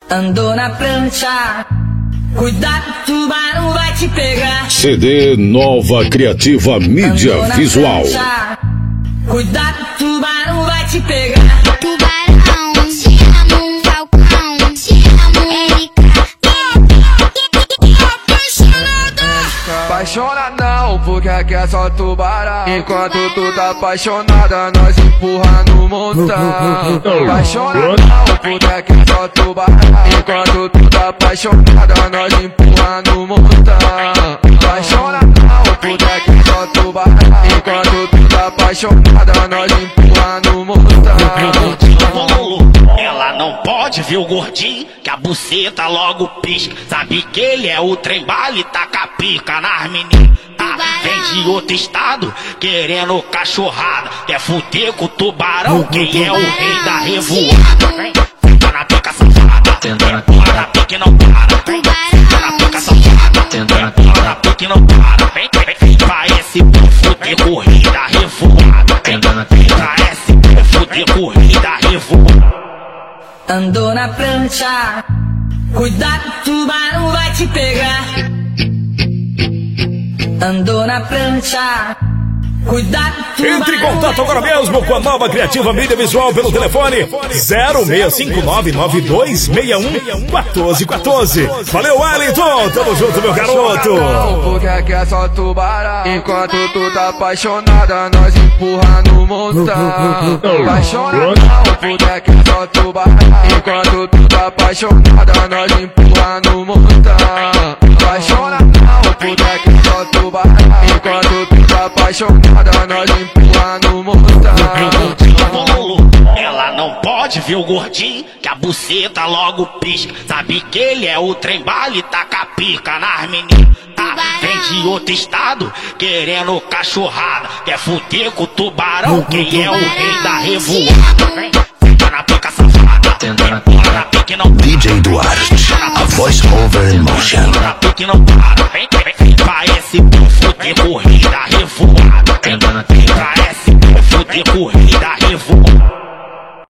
Andou na prancha, cuidado, tubarão vai te pegar. CD Nova Criativa Mídia Visual. Prancha, cuidado, tubarão vai te pegar. Tubarão, te amo, Falcão, te amo, Erika. Apaixonadão, porque aqui é só tubarão. Enquanto tu tá apaixonada, nós empurra no montão. Apaixonadão, porque aqui é só tubarão. Enquanto tu tá apaixonada, nós empurra no montão. Apaixonadão, porque aqui é só tubarão. Enquanto tu tá apaixonada, nós empurra no montão. Ela não pode ver o gordinho, que a buceta logo pisca. Sabe que ele é o trem bala e taca pica nas meninas. Vem de outro estado, querendo cachorrada. Quer fuder com o tubarão, quem é o rei da revoada. Vem na pica safada, empurra na pica e não para. Vem na pica safada, empurra na pica e não para. Vem pra esse fuder com o rei da revoada. Vem pra esse fuder com o rei da revoada. Andou na prancha, cuidado, tubarão vai te pegar. Andou na prancha, cuidado, tubarão. Entre em contato agora mesmo com a Nova Criativa Mídia Visual pelo telefone 065992611414. Valeu, Wellington, tamo junto, meu garoto. Porque aqui é só tubarão. Enquanto tu tá apaixonada, nós empurra no montão. Apaixonadão, porque aqui é só tubarão. Enquanto tu tá apaixonada, nós empurra no montão. Apaixonadão, porque aqui é só tubarão. Enquanto tu tá apaixonada, nós empurra no montão. Ela não pode ver o gordinho, que a buceta logo pisca. Sabe que ele é o trem bala e taca pica nas meninas. Vem de outro estado, querendo cachorrada. Quer fuder com o tubarão, quem é o rei da revoada. Vem na pica safada, empurra na pica e não para. DJ Duarte, a voice over in motion. Na pica e não para. Vem pra esse fuder com o rei da revoada. Vem pra esse fuder com o rei da revoada.